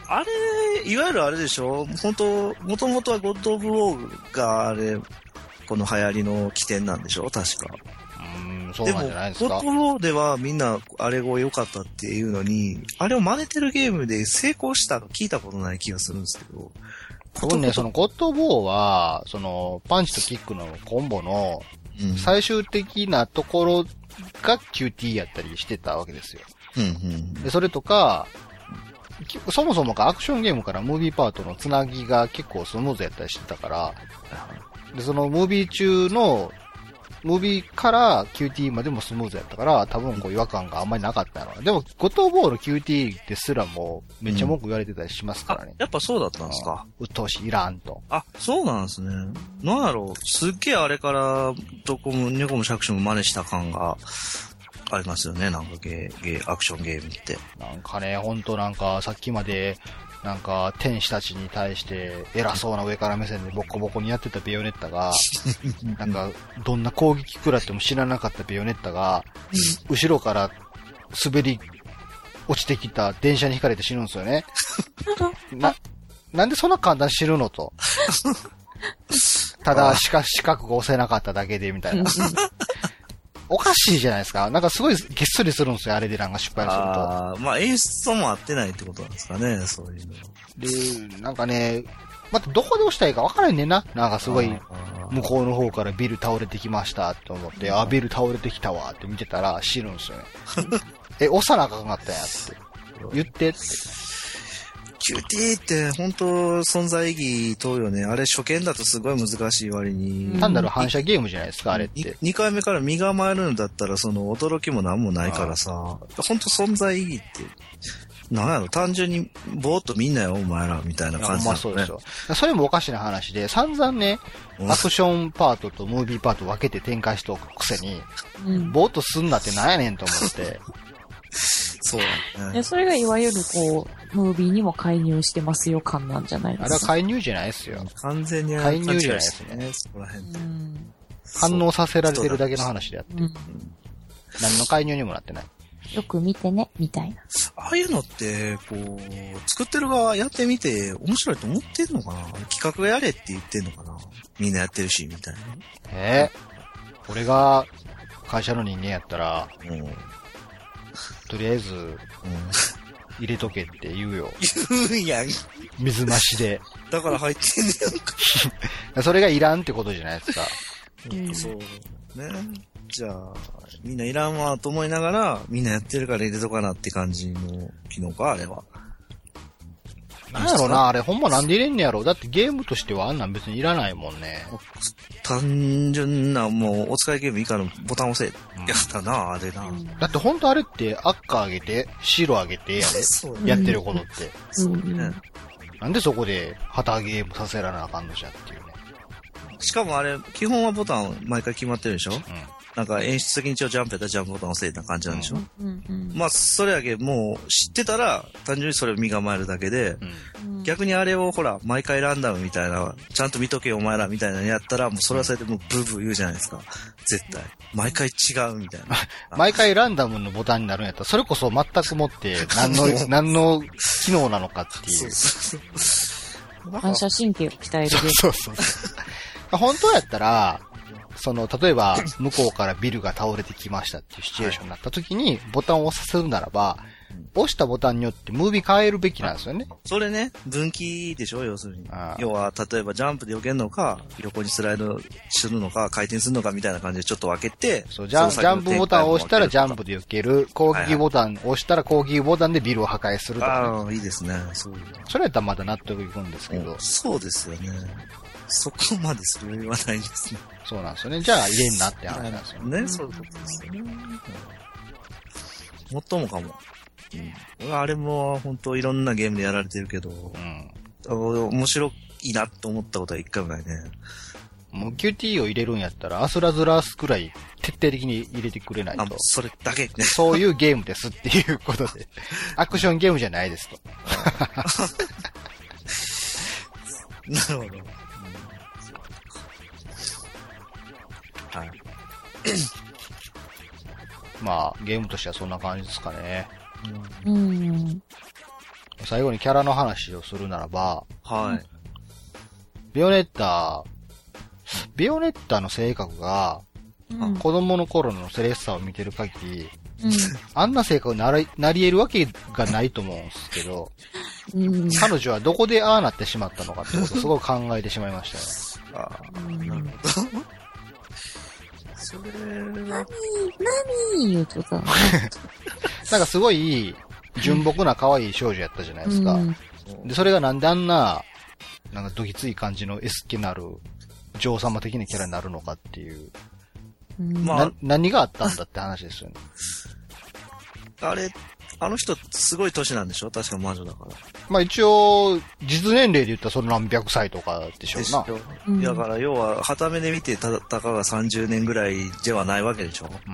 あれ、いわゆるあれでしょ？本当もともとはゴッド・オブ・ウォーがあれ、この流行りの起点なんでしょ？確か。 そうなんじゃないですか。 ゴッド・オブ・ウォーではみんなあれが良かったっていうのに、あれを真似てるゲームで成功したの聞いたことない気がするんですけど。 多分ね、そのゴッド・オブ・ウォーは、その、パンチとキックのコンボの、最終的なところが QT やったりしてたわけですよ。で、それとか、そもそもアクションゲームからムービーパートのつなぎが結構スムーズやったりしてたから、 で、そのムービー中の、ムービーから QT までもスムーズやったから、多分こう違和感があんまりなかったの。でも、ゴトーボール QT ですらもめっちゃ文句言われてたりしますからね。 やっぱそうだったんですか。 鬱陶しい、いらんと。 あ、そうなんですね。なんやろう、すっげえあれから、どこも、猫も杓子も真似した感がありますよね、なんかアクションゲームって。 なんかね、ほんとなんか、さっきまで、なんか、天使たちに対して偉そうな上から目線でボコボコにやってたベヨネッタが、なんか、どんな攻撃食らっても知らなかったベヨネッタが、後ろから滑り落ちてきた電車にひかれて死ぬんですよね。なんでそんな簡単に死ぬのと。ただ、四角が押せなかっただけで、みたいな。おかしいじゃないですか。なんかすごいげっそりするんですよ、あれでなんか失敗すると。 まあ演出も合ってないってことなんですかね、そういうの。 で、なんかね、またどこで押したらいいか分からんねんな。なんかすごい、向こうの方からビル倒れてきましたと思って、ビル倒れてきたわって見てたら死ぬんですよね。押さなあかんかったんやって。言ってって。 QT って本当存在意義問うよね。あれ初見だとすごい難しい割に。 単なる反射ゲームじゃないですか、あれって。 2回目から身構えるんだったらその驚きもなんもないからさ。本当存在意義って、なんやろ、単純にぼーっと見んなよ、お前ら、みたいな感じだね。 まあそうですよ。それもおかしな話で、散々ね、アクションパートとムービーパート分けて展開しておくくせに、ぼーっとすんなってなんやねんと思って。 そうだね。それがいわゆるこう、ムービーにも介入してますよ感なんじゃないですか。 あれは介入じゃないですよ。 完全に介入じゃないですね。 そこら辺で。 反応させられてるだけの話であって。何の介入にもなってない。 よく見てね、みたいな。 ああいうのって、こう、作ってる側やってみて面白いと思ってんのかな？企画やれって言ってんのかな？みんなやってるし、みたいな。 俺が会社の人間やったら、とりあえず、入れとけって言うよ。 言うんやん。 水増しで。 だから入ってんねやんか。それがいらんってことじゃないですか。 そうね。じゃあ、みんないらんわと思いながら、みんなやってるから入れとかなって感じの機能か、あれは。 なんやろな、あれほんまなんで入れんねやろ。だってゲームとしてはあんなん別にいらないもんね。 単純な、もう、お使いゲーム以下のボタン押せ。やったな、あれな。 だってほんとあれって赤上げて、白上げてやで。やってることって。 そうね。 なんでそこで旗ゲームさせられなあかんのじゃっていうね。 しかもあれ、基本はボタン毎回決まってるでしょ？なんか演出的に一応ジャンプやったらジャンプボタン押せな感じなんでしょ？まあ、それだけもう知ってたら、単純にそれを身構えるだけで、逆にあれをほら、毎回ランダムみたいな、ちゃんと見とけよお前らみたいなのやったら、もうそれはそれでもうブーブー言うじゃないですか。絶対。毎回違うみたいな。 毎回ランダムのボタンになるんやったら、それこそ全くもって、何の機能なのかっていう。 反射神経を鍛えるゲーム。 そう。本当やったら、例えば、向こうからビルが倒れてきましたっていうシチュエーションになった時に、ボタンを押させるならば、押したボタンによってムービー変えるべきなんですよね。 それね、分岐でしょ、要するに。要は、例えばジャンプで避けるのか、横にスライドするのか、回転するのかみたいな感じでちょっと分けて、 そう、ジャンプボタンを押したらジャンプで避ける、攻撃ボタンを押したら攻撃ボタンでビルを破壊するとか、ね。 ああ、いいですね。そういう。 それやったらまだ納得いくんですけど。 そうですよね。そこまでする余裕はないですね。 そうなんですよね。じゃあ入れんなって話なんですよね。そういうことですよね。もっともかも。あれも本当いろんなゲームでやられてるけど、面白いなと思ったことは一回もないね。 もう QT を入れるんやったらアスラズラースくらい徹底的に入れてくれないと。 それだけね。 そういうゲームですっていうことで。アクションゲームじゃないですと。 なるほど。はい。 まあ、ゲームとしてはそんな感じですかね。 最後にキャラの話をするならば、 はい。 ベヨネッタの性格が、子供の頃のセレッサを見てる限り、あんな性格になり得るわけがないと思うんですけど、彼女はどこでああなってしまったのかってことをすごく考えてしまいましたね。 なるほど。それは、 何言うとさ。 なんかすごい純朴な可愛い少女やったじゃないですか。で、それがなんであんな、なんかどぎつい感じのエスケなる女王様的なキャラになるのかっていう。 まあ、 何があったんだって話ですよね。 あの人、すごい年なんでしょ？確か魔女だから。 まあ一応、実年齢で言ったらその何百歳とかでしょうな。 だから要は、旗目で見てたかが30年ぐらいではないわけでしょ？うん。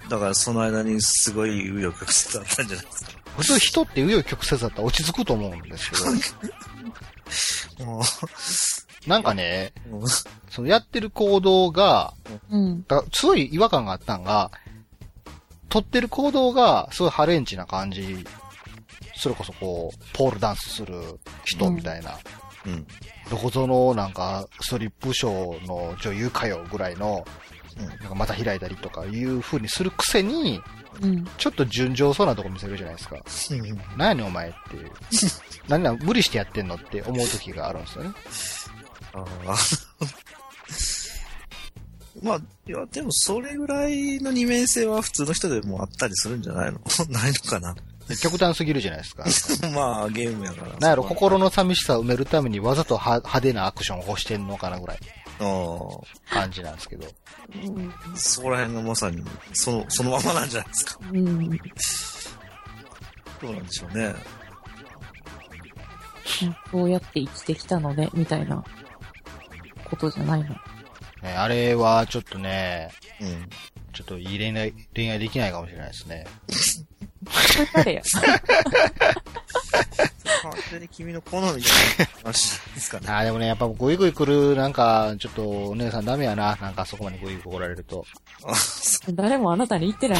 だからその間にすごい紆余曲折だったんじゃないですか。 普通人って紆余曲折だったら落ち着くと思うんですけど。なんかね、そのやってる行動が、だからすごい違和感があったんが、撮ってる行動がすごいハレンチな感じ。それこそこう、ポールダンスする人みたいな。どこぞのなんか、ストリップショーの女優かよぐらいの、なんかまた開いたりとかいう風にするくせに、ちょっと純情そうなとこ見せるじゃないですか。何やねんお前っていう。何無理してやってんのって思う時があるんですよね。 まあ、いや、でもそれぐらいの二面性は普通の人でもあったりするんじゃないの？ないのかな？ 極端すぎるじゃないですか。 まあ、ゲームやから。 なんやろ、心の寂しさを埋めるためにわざと派手なアクションを欲してんのかなぐらい。感じなんですけど。 そこら辺がまさに、そのままなんじゃないですか。どうなんでしょうね。 そうやって生きてきたのね、みたいなことじゃないの。 あれはちょっとね、ちょっといい恋愛できないかもしれないですね。 誰や。 完全に君の好みじゃない話ですかね。 でもね、やっぱグイグイ来る、なんか、ちょっとお姉さんダメやな。なんかそこまでグイグイ来られると。 誰もあなたに言ってないよ。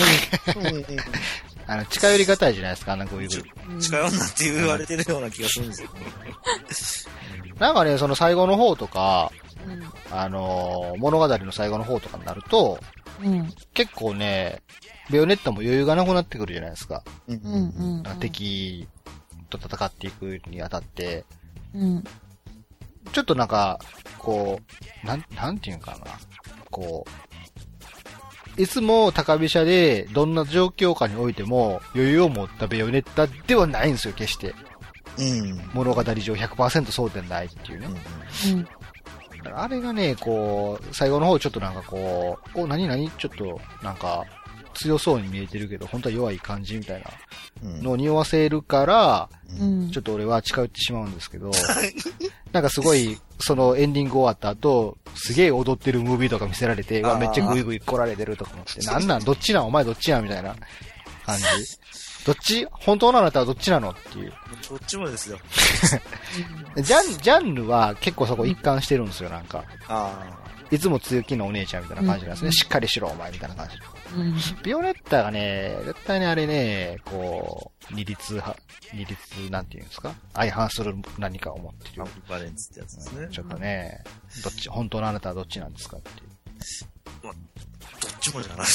近寄りがたいじゃないですか、グイグイ。 近寄んなって言われてるような気がするんですよね。 なんかね、その最後の方とか、物語の最後の方とかになると、結構ね、ベヨネッタも余裕がなくなってくるじゃないですか。敵と戦っていくにあたって、ちょっとなんか、こう、なんていうんかな。こう、いつも高飛車でどんな状況下においても余裕を持ったベヨネッタではないんですよ、決して。物語上 100% そうでないっていうね。あれがね、こう、最後の方ちょっとなんかこう、何ちょっとなんか強そうに見えてるけど、本当は弱い感じみたいなのを匂わせるから、ちょっと俺は近寄ってしまうんですけど、なんかすごい、そのエンディング終わった後、すげえ踊ってるムービーとか見せられて、めっちゃグイグイ来られてるとか思って、なんどっちなんお前どっちやみたいな感じ。どっち本当なのだったらどっちなのっていう。 どっちもですよ。 ジャンルは結構そこ一貫してるんですよ、なんか。いつも強気なお姉ちゃんみたいな感じなんですね。しっかりしろ、お前みたいな感じ。ビオレッタがね、絶対にあれね、こう、二律、なんていうんですか？相反する何かを持ってる。 アンビバレンスってやつですね。 ちょっとね、本当のあなたはどっちなんですかっていう。 まあ、どっちもじゃないです。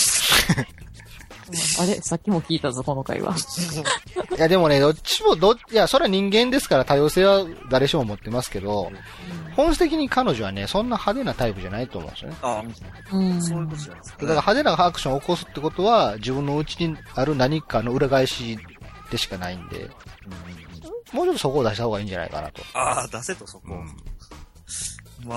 あれさっきも聞いたぞ、この回は。 いや、でもね、どっちもいや、それは人間ですから多様性は誰しも持ってますけど、本質的に彼女はね、そんな派手なタイプじゃないと思うんですよね。 そういうことじゃないですか、ね。 だから派手なアクションを起こすってことは、自分の内にある何かの裏返しでしかないんで、もうちょっとそこを出した方がいいんじゃないかなと。 出せとそこ。まあ、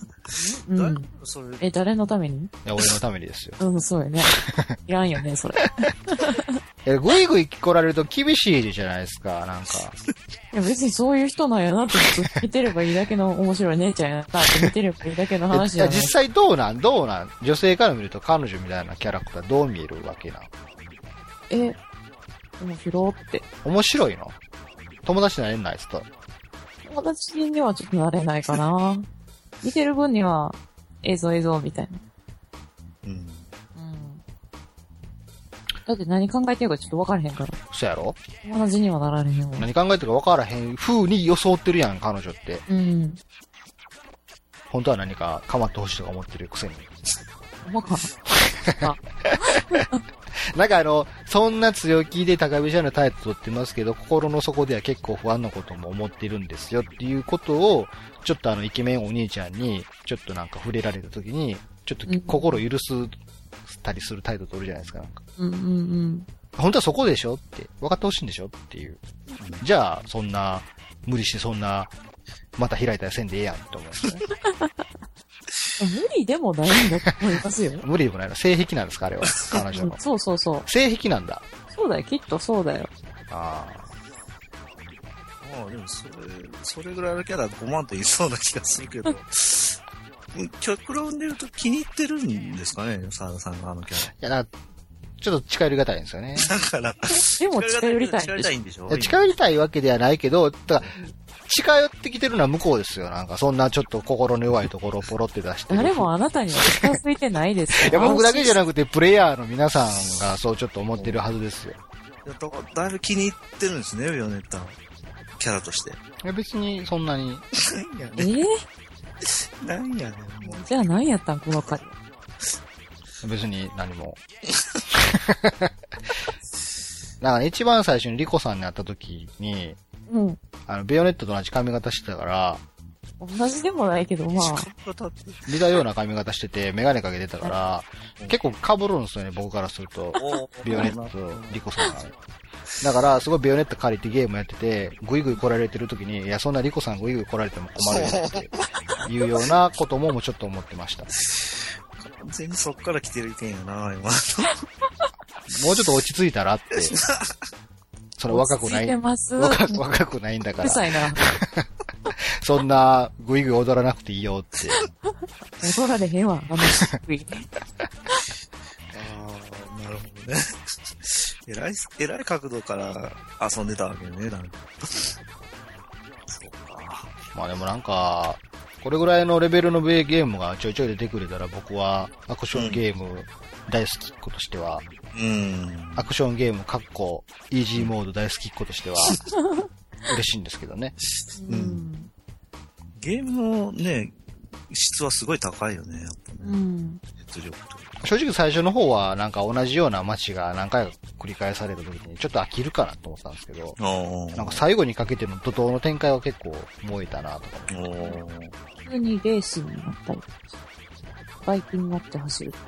誰のために？ いや、俺のためにですよ。 そうよね。いらんよね、それ。 ぐいぐい来られると厳しいじゃないですか、なんか。 いや、別にそういう人なんやなって見てればいいだけの面白い姉ちゃんやなって見てればいいだけの話じゃない。 実際どうなん女性から見ると彼女みたいなキャラクターどう見えるわけなの？ 面白って。 面白いの？友達になれないですと。 友達にはちょっとなれないかな。見てる分には、映像みたいな。だって何考えてるかちょっと分からへんから。 そうやろ？ 友達にはなられへんわ。 何考えてるか分からへん風に装ってるやん、彼女って。本当は何か構ってほしいとか思ってるくせに。 ほんまかな。 なんかそんな強気で高飛車なタイプ取ってますけど、心の底では結構不安なことも思ってるんですよっていうことを、ちょっとイケメンお兄ちゃんに、ちょっとなんか触れられた時に、ちょっと心許したりする態度取るじゃないですか、なんか。本当はそこでしょって、分かってほしいんでしょっていう。じゃあ、そんな、無理してそんな、また開いたらせんでええやんって思うんですね。 無理でもないんだと思いますよ。 無理でもないの。性癖なんですかあれは。彼女の。 そうそうそう。 性癖なんだ。 そうだよ、きっとそうだよ。 ああ、でもそれぐらいのキャラ5万といそうな気がするけど。極論で言うと気に入ってるんですかね、沢田さんがあのキャラ。 いや、ちょっと近寄りがたいんですよね。 だから。 でも近寄りたいんでしょ？ 近寄りたいわけではないけど、だから近寄ってきてるのは向こうですよ。なんかそんなちょっと心の弱いところをポロって出してる。 誰もあなたには近づいてないですよ。いや、僕だけじゃなくてプレイヤーの皆さんがそうちょっと思ってるはずですよ。 だいぶ気に入ってるんですね、ビオネッタのキャラとして。いや、別にそんなに。 何やねん、もう。 じゃあ何やったん、この回。 別に何も。なんかね、一番最初にリコさんに会った時に、 うん。 ベヨネットと同じ髪型してたから、 同じでもないけど、まあ。 似たような髪型してて、メガネかけてたから、結構被るんですよね、僕からすると。ベヨネットとリコさんが。だから、すごいベヨネット借りてゲームやってて、グイグイ来られてる時に、いや、そんなリコさんグイグイ来られても困るよっていうようなこともちょっと思ってました。 完全にそっから来てる意見やな、今。 もうちょっと落ち着いたらって。それ若くない。若くないんだから。 うるさいな。 そんな、グイグイ踊らなくていいよって。 踊られへんわ、あのグイ。 なるほどね。えらい角度から遊んでたわけね、なんか。そうか。 まあでもなんか、これぐらいのレベルのゲームがちょいちょい出てくれたら僕はアクションゲーム大好きっ子としては、アクションゲームイージーモード大好きっ子としては、嬉しいんですけどね。 ゲームのね、質はすごい高いよね、やっぱね。実力と。 正直最初の方はなんか同じような街が何回か繰り返された時にちょっと飽きるかなと思ったんですけど、なんか最後にかけての怒涛の展開は結構燃えたなとか思って。 普通にレースになったり、バイクになって走るか。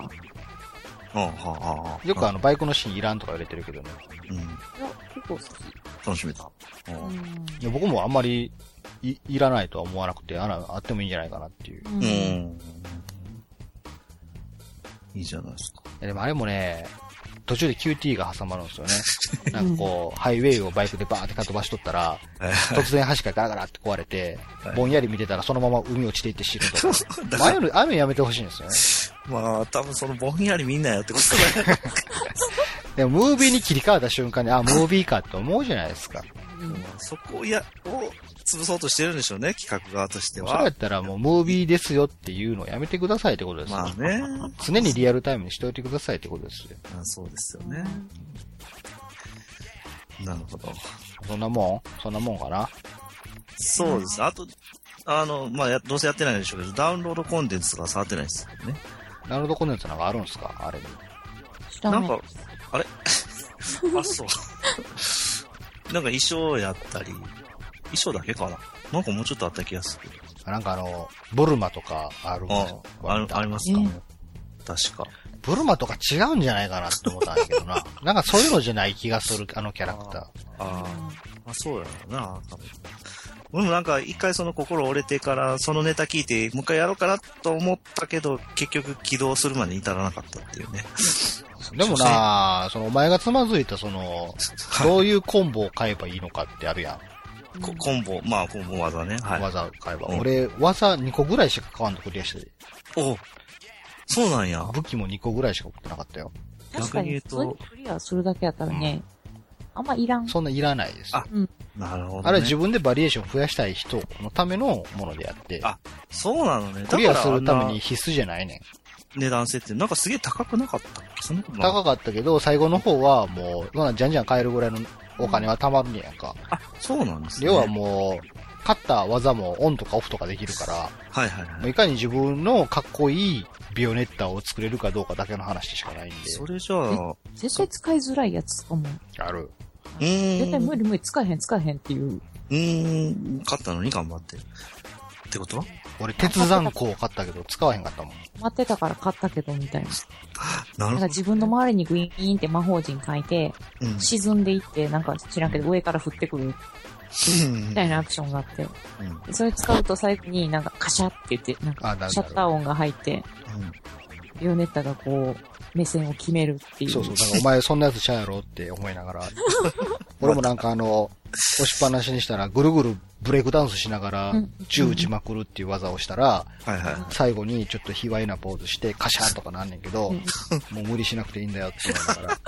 よくバイクのシーンいらんとか言われてるけどね。 いや、結構好き。 楽しめた。 いや僕もあんまりいらないとは思わなくて、あってもいいんじゃないかなっていう。 いいじゃないですか。 でもあれもね、途中で QT が挟まるんですよね。なんかこう、ハイウェイをバイクでバーってかっ飛ばしとったら、突然橋がガラガラって壊れて、ぼんやり見てたらそのまま海落ちていって死ぬとか。ああいうのやめてほしいんですよね。まあ、多分そのぼんやり見んなよってことだね。 でも、ムービーに切り替わった瞬間に、ムービーかって思うじゃないですか。 そこを潰そうとしてるんでしょうね、企画側としては。 そうやったらもうムービーですよっていうのをやめてくださいってことですよ。 まあね。 常にリアルタイムにしておいてくださいってことですよ。 そうですよね。なるほど。 そんなもんかな。 そうです。あと、まあ、どうせやってないんでしょうけど、ダウンロードコンテンツとか触ってないですよね。 ダウンロードコンテンツなんかあるんですかあれに。 なんか、あれあ、そう。なんか衣装やったり、衣装だけかななんかもうちょっとあった気がする。 なんかブルマとかあるんですかありますか、確か。 ブルマとか違うんじゃないかなって思ったんだけどな。なんかそういうのじゃない気がする、キャラクター。 そうやろうな、多分。俺もなんか一回その心折れてからそのネタ聞いてもう一回やろうかなと思ったけど結局起動するまで至らなかったっていうね。 でもなお前がつまずいたどういうコンボを買えばいいのかってあるやん。 コンボ技ね。はい。 技買えば。俺、技2個ぐらいしか買わんとクリアしてる。 そうなんや。 武器も2個ぐらいしか持ってなかったよ。 確かに、普通にクリアするだけやったらね、あんまいらん。 そんないらないです。 なるほど、ね。 あれは自分でバリエーション増やしたい人のためのものであって。 そうなのね。 クリアするために必須じゃないねん。値段設定、なんかすげえ高くなかったっけ？そんなこと高かったけど、最後の方はもう、じゃんじゃん買えるぐらいのお金は貯まるんやんか。 そうなんですね。 要はもう、勝った技もオンとかオフとかできるから、いかに自分のかっこいいビオネッタを作れるかどうかだけの話でしかないんで。 それじゃあ、 絶対使いづらいやつとかも。 ある。 絶対無理使えへんっていう。 勝ったのに頑張ってる。ってことは俺、鉄残光を買ったけど、使わへんかったもん。 待ってたから買ったけど、みたいな。 なるほど。 なんか自分の周りにグイーンって魔法陣書いて、沈んでいって、なんか知らんけど上から降ってくるみたいなアクションがあって、それ使うと最後になんかカシャって言って、なんかシャッター音が入って、ビオネッタがこう、目線を決めるっていう。 そうそう、だからお前そんなやつちゃうやろって思いながら、俺もなんか押しっぱなしにしたらぐるぐるブレイクダンスしながら銃撃ちまくるっていう技をしたら、最後にちょっと卑猥なポーズしてカシャーとかなんねんけど、もう無理しなくていいんだよって思いながら。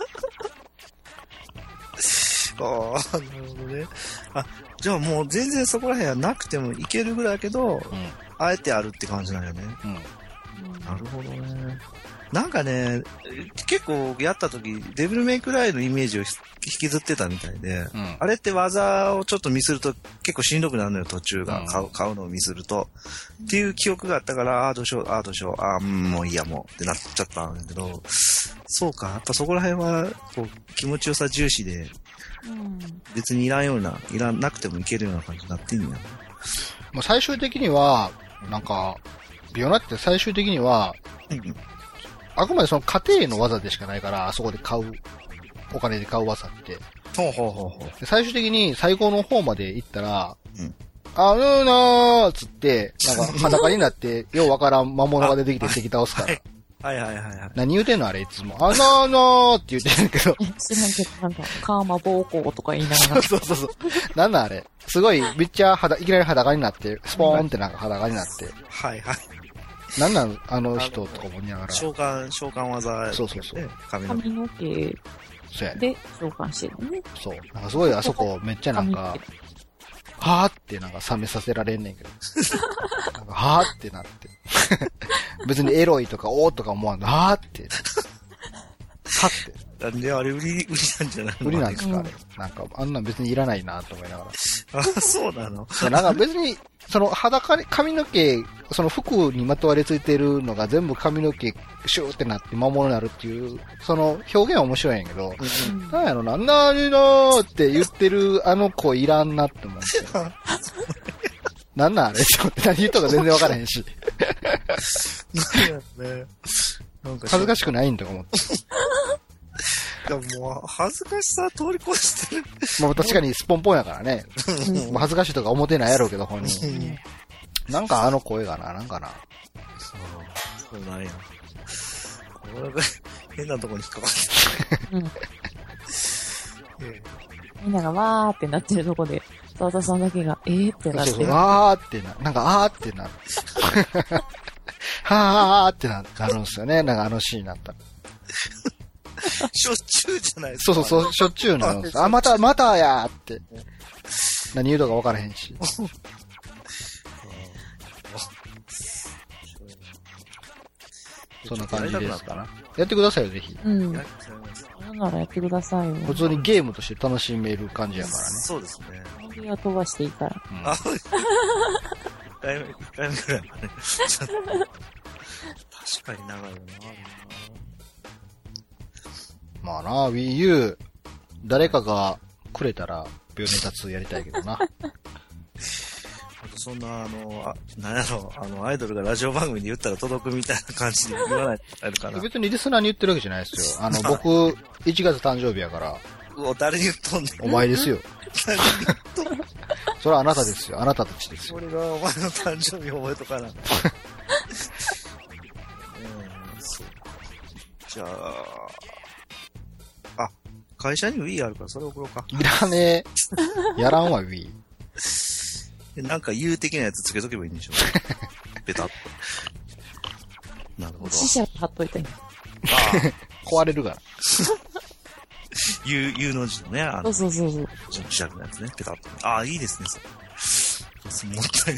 ああ、なるほどね。あ、じゃあもう全然そこら辺はなくてもいけるぐらいだけど、あえてあるって感じなんよね。なるほどね。なんかね、結構やった時、デビルメイクライのイメージを引きずってたみたいで、あれって技をちょっとミスると結構しんどくなるのよ、途中が。買うのをミスると。っていう記憶があったから、どうしよう、もういいや、もうってなっちゃったんだけど、そうか、やっぱそこら辺は、こう、気持ちよさ重視で、別にいらなくてもいけるような感じになってんねや。 まあ最終的には、なんか、ビオナって最終的には、あくまでその家庭の技でしかないから、あそこでお金で買う技って。最終的に最後の方まで行ったら、ーつって、なんか裸になって、ようわからん魔物が出てきて敵倒すから。何言うてんのあれいつも。って言ってるけど。 知らんけど、なんか、カーマ暴行とか言いながら。 そう。なんなんあれ。すごい、めっちゃいきなり裸になって、スポーンってなんか裸になって。なんなんあの人とかも見ながら。 召喚技。 そう。 髪の毛で召喚してるね。 そう。なんかすごいあそこめっちゃなんか、はーってなんか冷めさせられんねんけど。なんかはーってなって。別にエロいとかおーとか思わんの。はーって。はって。 なんであれ売りなんじゃないの？ 売りなんですかあれ。なんかあんなん別にいらないなと思いながら。 そうなの？ なんか別に、その髪の毛、その服にまとわりついてるのが全部髪の毛シューってなって魔物になるっていう、その表現は面白いんやけど、なんやろな、何のって言ってるあの子いらんなって思って。なんなんあれちょっと何言うとか全然わからへんし。恥ずかしくないんとか思って。 もう、恥ずかしさ通り越してる。 もう確かにスポンポンやからね。もう恥ずかしいとか思ってないやろうけど、本人。なんかあの声がな、なんかな。 そうなんや。これが変なとこに引っかかってる。 みんながわーってなってるとこで、沢田さんだけが、ってなってる。 そう、わーってなんかってなる。はーってなるんですよね。なんかあのシーンになったら。 しょっちゅうじゃないですか。 そう、しょっちゅうなるんです。またやーって。何言うとか分からへんし。そんな感じですかな。やってくださいよ、ぜひ。 なんならやってくださいよ。 普通にゲームとして楽しめる感じやからね。 そうですね。 鍵は飛ばしていいから。 1回目ぐらいまで。確かに長いよな。 まあな、Wii U、誰かがくれたら、ビオネタ2やりたいけどな。 そんな、なんやろ、アイドルがラジオ番組で言ったら届くみたいな感じで言わないとあるかな。 別にリスナーに言ってるわけじゃないですよ。僕、1月誕生日やから。 誰に言っとんねん。 お前ですよ。それはあなたですよ。あなたたちですよ。 俺がお前の誕生日覚えとかな。そう。じゃあ、会社に Wii あるからそれ送ろうか。 いらねえ。やらんわ、Wii。 なんか言う的なやつつけとけばいいんでしょベタっと。なるほど。 死者貼っといて。 壊れるから。 U の字のね、 そう。 磁石のやつね、ペタッと。いいですね、それ。もったい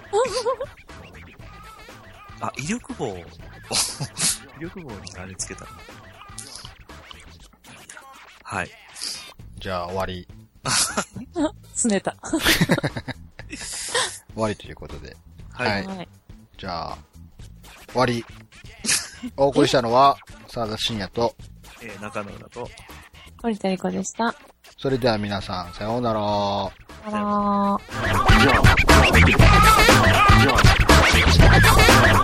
ない。威力棒。威力棒にあれつけたの。はい。 じゃあ終わり。 すねた。 終わりということで。 はい。 じゃあ、終わり。お送りしたのは、沢田信也と、 中野浦と、 堀田理子でした。 それでは皆さん、さようなら。 さようなら。